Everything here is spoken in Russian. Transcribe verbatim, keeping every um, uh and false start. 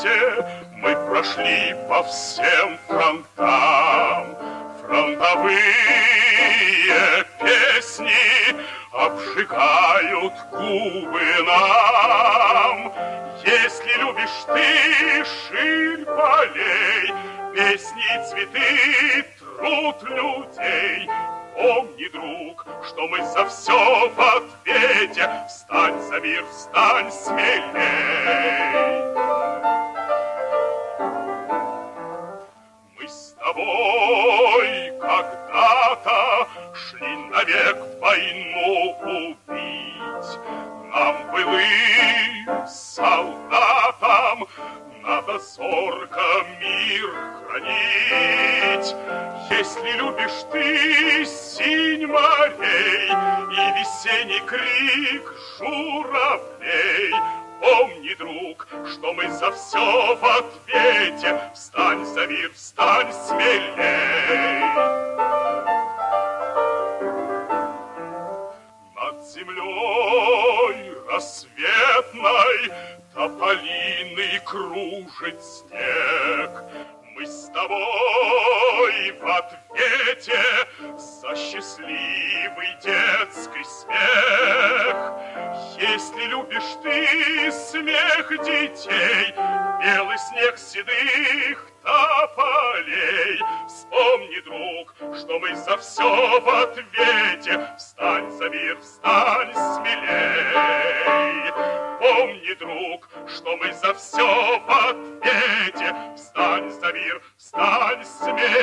свете мы прошли по всем фронтам. Фронтовые песни обжигают губы нам. Если любишь ты ширь полей, песни, цветы, труд людей, помни, друг, что мы за все в ответе. Встань за мир, встань смелей. Мы с тобой когда-то шли навек войну убить. Нам, былым солдатам, надо зорко мир хранить. Если любишь ты синь морей и весенний крик журавлей, помни, друг, что мы за все в ответе. Встань за мир, встань смелей. Над землей рассветной тополиный кружит снег. Мы с тобой в ответе за счастливый детский смех. Если любишь ты смех детей, белый снег седых тополей, вспомни, друг, что мы за все в ответе. Встань за мир, встань смелей. Помни, друг, что мы за все в ответе. Встань за мир, встань смелей.